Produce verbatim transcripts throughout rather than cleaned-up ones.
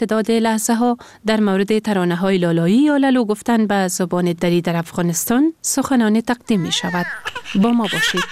تعداد لحظه ها در مورد ترانه های لالایی یا لالو گفتن به زبان دری در افغانستان سخنانه تقدیم می شود. با ما باشید.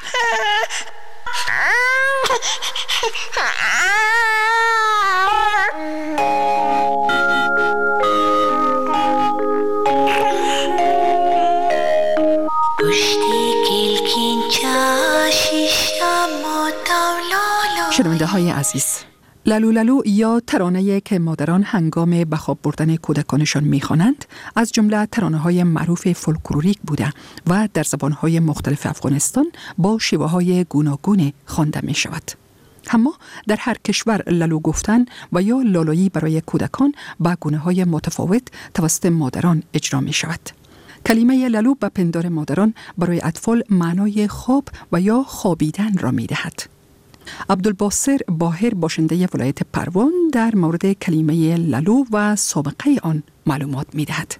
شنونده های عزیز، لالو لالو یا ترانه‌ای که مادران هنگام به خواب بردن کودکانشان می‌خوانند از جمله ترانه‌های معروف فولکلوریک بوده و در زبان‌های مختلف افغانستان با شیوه‌های گوناگون خوانده می‌شود. اما در هر کشور لالو گفتن و یا لالایی برای کودکان با گونه‌های متفاوت توسط مادران اجرا می‌شود. کلمه لالو به پندار مادران برای اطفال معنای خواب و یا خوابیدن را می‌دهد. عبدالباسر باهر باشنده ولایت پروان در مورد کلمه لالو و سابقه آن معلومات می‌دهد.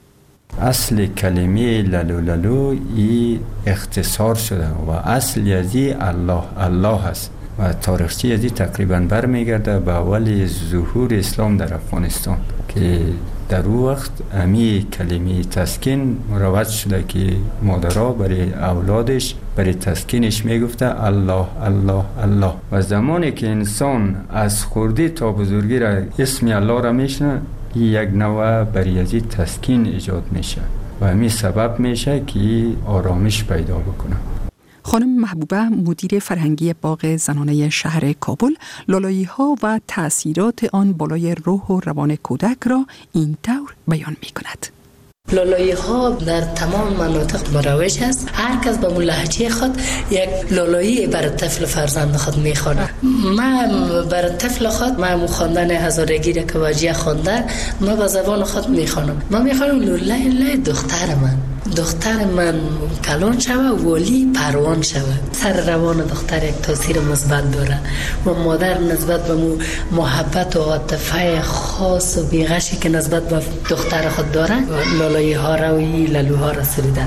اصل کلمه لالو لالو ای اختصار شده و اصل یزی الله الله است و تاریخچه یزی تقریباً برمیگرده به اول ظهور اسلام در افغانستان که در او وقت امی کلمه تسکین مروج شده که مادرها برای اولادش برای تسکینش میگفته الله الله الله و زمانی که انسان از خردی تا بزرگی را اسم الله را میشنه یک نوع برای ازی تسکین ایجاد میشه و امی سبب میشه که آرامش پیدا بکنه. خانم محبوبه مدیر فرهنگی باغ زنانه شهر کابل لالایی ها و تأثیرات آن بالای روح و روان کودک را این طور بیان می کند. لالایی ها در تمام مناطق مروج است. هر کس به لهجه خود یک لالایی بر طفل فرزند خود میخوانه. من بر طفل خود من خواندن هزارگی را که واجیه خوانده من به زبان خود میخوانم. من میخوانم لالای لای دختر من دختر من کلان شود ولی پروان شود. سر روان دختر یک تاثیر مثبت داره و مادر نسبت به مو محبت و عاطفه خاص و بیغشی که نسبت به دختر خود داره لالایی ها را و لالوها را سریدن.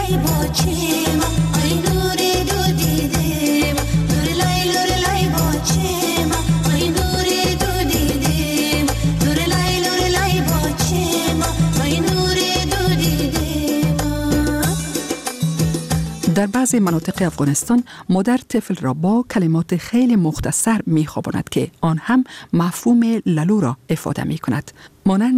در بعضی مناطق افغانستان مادر طفل را با کلمات خیلی مختصر می خواباند که آن هم مفهوم لالو را افاده می کند، مانند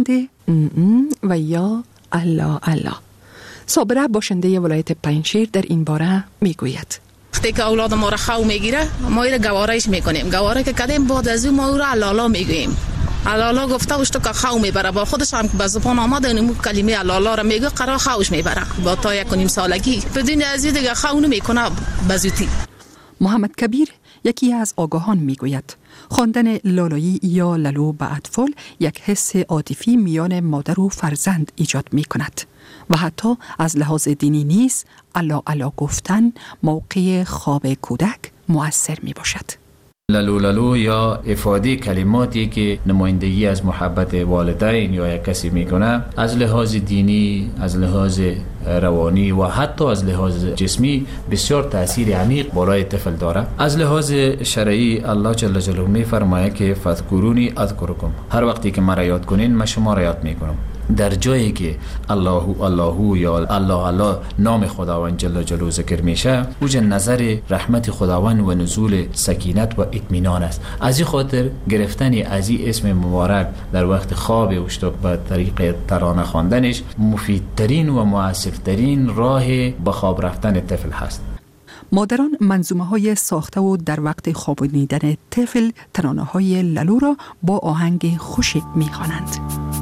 و یا الله الله. صابره باشنده ولایت پنجشیر در این باره می گوید. وقتی که اولاد ما را خو میگیره ما را گوارایش میکنیم. گواره که کردیم بعد از اون ما او را لالا میگوییم. الالا گفته وش تو که خو میبره با خودش هم به زبان آمده اینو کلمه الالا را میگه قرار خوش میبره با تا یک و نیم سالگی بدون از این دیگه خو نمیکنه بزودی. محمد کبیر یکی از آگاهان میگوید خواندن لالایی یا لالو به اطفال یک حس عاطفی میان مادر و فرزند ایجاد میکند و حتی از لحاظ دینی نیز الله الله گفتن موقع خواب کودک مؤثر میباشد. لالو لالو یا افاده کلماتی که نمایندگی از محبت والدین یا یک کسی میکنه از لحاظ دینی، از لحاظ روانی و حتی از لحاظ جسمی بسیار تأثیر عمیق بالای طفل داره. از لحاظ شرعی الله جل جلاله میفرماید که فذکرونی اذکرکم، هر وقتی که مرا یاد کنین من شما را یاد میکنم. در جایی که الله الله یا الله الله نام خداوند جل جلاله ذکر میشه اوج نظر رحمت خداوند و نزول سکینت و اطمینان است. از این خاطر گرفتن از این اسم مبارک در وقت خواب اوشتاق به طریق ترانه خواندنش مفیدترین و مؤثرترین راه به خواب رفتن طفل هست. مادران منظومه های ساخته و در وقت خوابانیدن طفل ترانه های لالو را با آهنگ خوشی میخوانند.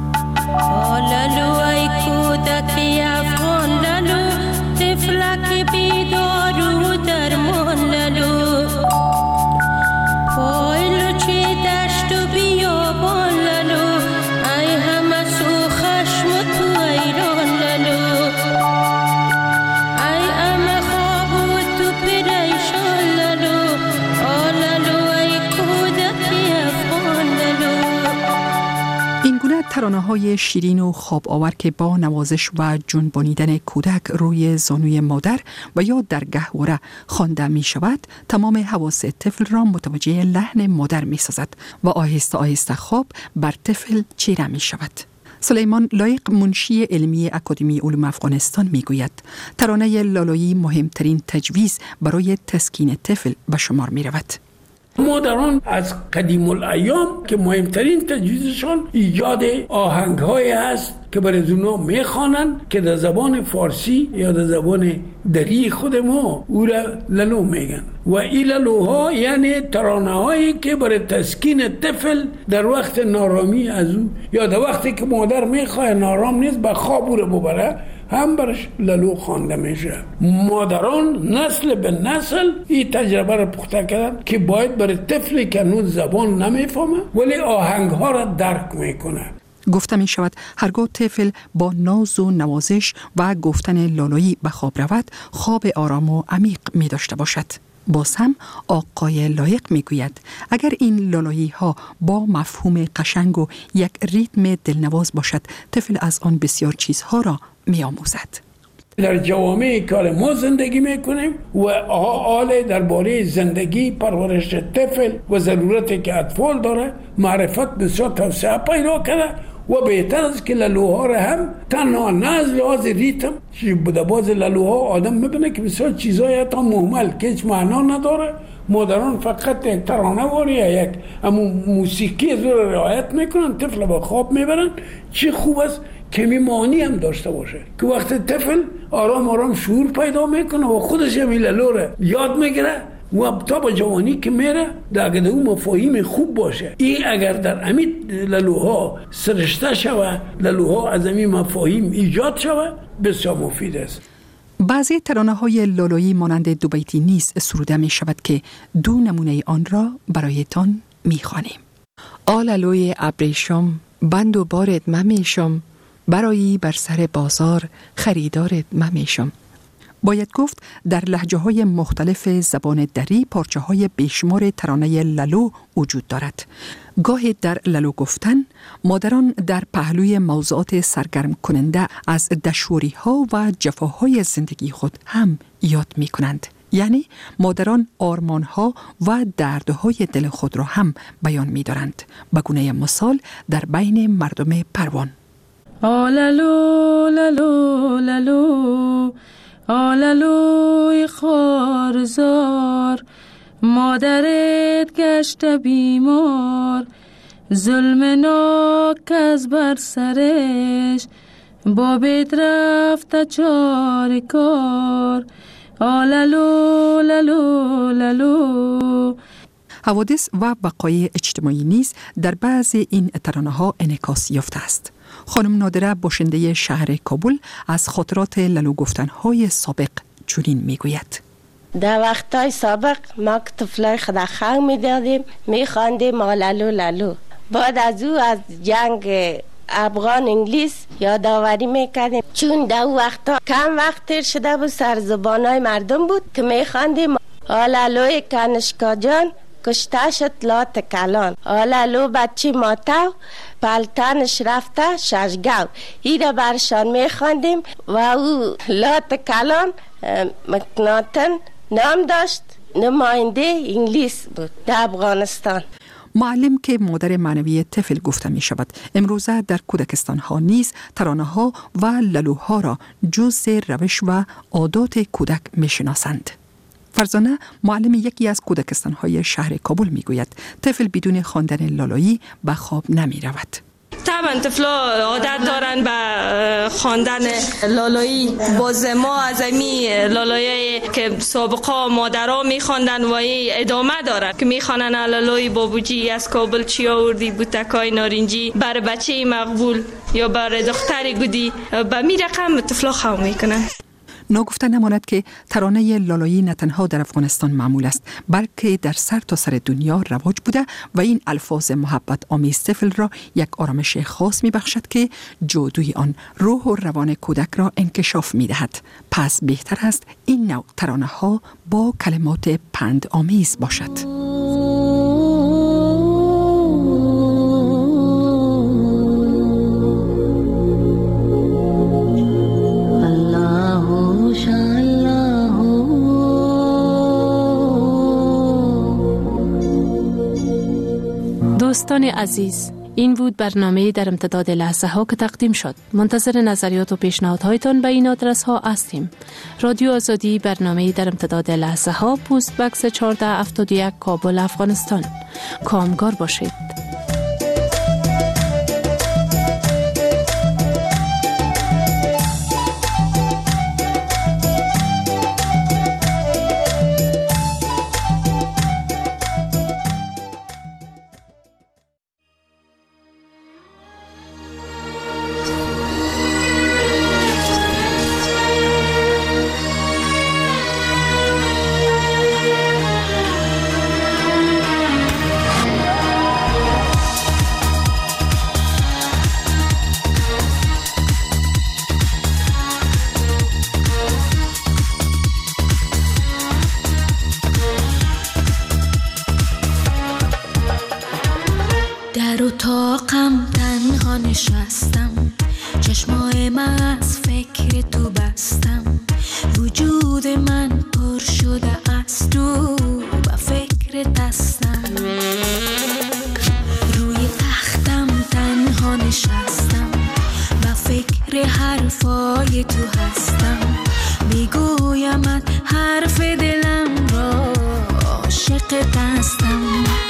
لالو ای کودکی افغان لالو طفلک بیدار و درمان لالو پایلو چی دشت و بیابان لالو ای همه سو خشم و تو ایران لالو ای همه خواب و تو پریشان لالو لالو ای کودکی افغان لالو. این اینگونه ترانه‌های شیرین و خواب آور که با نوازش و جنبانیدن کودک روی زانوی مادر و یا در گهواره خوانده می شود، تمام حواس طفل را متوجه لحن مادر می سازد و آهسته آهسته خواب بر طفل چیره می شود. سلیمان لایق، منشی علمی اکادمی علوم افغانستان، می گوید ترانه لالایی مهمترین تجویز برای تسکین طفل به شمار می رود. مادران از قدیم الایام که مهمترین تجویزشان ایجاد آهنگ‌های هست که برای اونا میخوانند که در زبان فارسی یا در زبان دری خود ما او را لالو میگن و این لالوها یعنی ترانه‌هایی که برای تسکین طفل در وقت نارامی از او یا در وقتی که مادر میخواه نارام نیست به خواب او را ببره هم برش لالو خوانده میشه. مادران نسل به نسل این تجربه را پخته کردن که باید برای طفلی که هنوز زبان نمیفهمه ولی آهنگ ها را درک میکنه. گفته می شود هرگاه طفل با ناز و نوازش و گفتن لالایی به خواب رود، خواب آرام و عمیق می داشته باشد. باز هم آقای لایق می گوید اگر این لالایی ها با مفهوم قشنگ و یک ریتم دلنواز باشد، طفل از آن بسیار چیزها را می آموزد. در جوامع که ما زندگی میکنیم و آل درباره زندگی پرورش طفل و ضرورتی که اطفال داره معرفت بسیار توسعه پیدا کرده و بهتر است که لالوها را هم تنها نه از لحاظ ریتم بوده. باز لالوها آدم میبینه که بسیار چیزای حتی مهمل که هیچ معنا نداره، مادران فقط یک ترانه واری یا یک اما موسیقی از رو رعایت میکنن، طفل با خواب میبرن. چی خوب است که میمانی هم داشته باشه که وقت طفل آرام آرام شعور پیدا میکنه و خودش هم لالو را یاد میگیره و تا با جوانی که میره در اون مفاهیم خوب باشه. این اگر در امید لالوها سرشته شوه، لالوها از این مفاهیم ایجاد شوه، بسیار مفید است. بعضی ترانه های لالایی مانند دو بیتی نیز سروده می شود که دو نمونه آن را برایتان می خوانیم. آلالوی ابریشم بند و بارت ممیشم، برایی بر سر بازار خریدارت ممیشم. باید گفت در لهجه های مختلف زبان دری پارچه های بیشمار ترانه لالو وجود دارد. گاهی در لالو گفتن مادران در پهلوی موضوعات سرگرم کننده از دشواری ها و جفاهای زندگی خود هم یاد می کنند. یعنی مادران آرمان ها و دردهای دل خود را هم بیان می دارند. به گونه مثال در بین مردم پروان: آلالو لالو لالو آلالوی خارزار، مادرت گشت بیمار، ظلم ناک از بر سرش، بابت رفت چار کار. آلالو لالو لالو. حوادث و وقایع اجتماعی نیز در بعضی این ترانه ها انعکاس یافته است. خانم نادره، باشنده شهر کابل، از خاطرات لالو گفتن‌های سابق چنین میگوید: در وقتای سابق ما که طفلای خدا خنگ میدادیم، میخواندیم آلالو لالو. بعد از او از جنگ افغان انگلیس یادآوری میکردیم، چون در او وقتا کم وقت تیر شده بود، سر زبانای مردم بود که میخواندیم آلالوی کنشکا جان کشته شد لات کلان، آلالو بچی ماتو پلتنش رفته ششگو. این را برشان میخواندیم و او لات کلان مکناتن نام داشت، نماینده انگلیس بود در افغانستان. معلم که مادر معنوی طفل گفته می شود، امروزه در کودکستان ها نیز ترانه ها و لالوها را جزء روش و عادات کودک می شناسند. فرزانه، معلم یکی از کودکستان های شهر کابل می گوید طفل بدون خواندن لالایی به خواب نمی رود. طبعا طفلا عادت دارن به خواندن لالایی. باز ما از امی لالایی که سابقا مادرها میخواندن و ادامه دارن که میخوانن لالایی بابوجی از کابل چی آوردی بوتکای نارنجی بر بچه مقبول یا بر دختر گودی، به می رقم طفلا خواه میکنن. ناگفته نماند که ترانه لالایی نه تنها در افغانستان معمول است، بلکه در سر تا سر دنیا رواج بوده و این الفاظ محبت آمیز طفل را یک آرامش خاص می بخشد که جادوی آن روح و روان کودک را انکشاف می دهد. پس بهتر است این نوع ترانه ها با کلمات پند آمیز باشد. شنوندگان عزیز، این بود برنامه در امتداد لحظه ها که تقدیم شد. منتظر نظریات و پیشنهادهایتان به این آدرس ها هستیم. رادیو آزادی، برنامه در امتداد لحظه ها، پست بکس چهارده هفتاد و یک، کابل، افغانستان. کامگار باشید. در اتاقم تنها نشستم، چشمای من از فکر تو بستم، وجود من پر شده از تو و فکر دستم. روی تختم تنها نشستم و فکر حرفای تو هستم، میگویمت حرف دلم را عاشق دستم.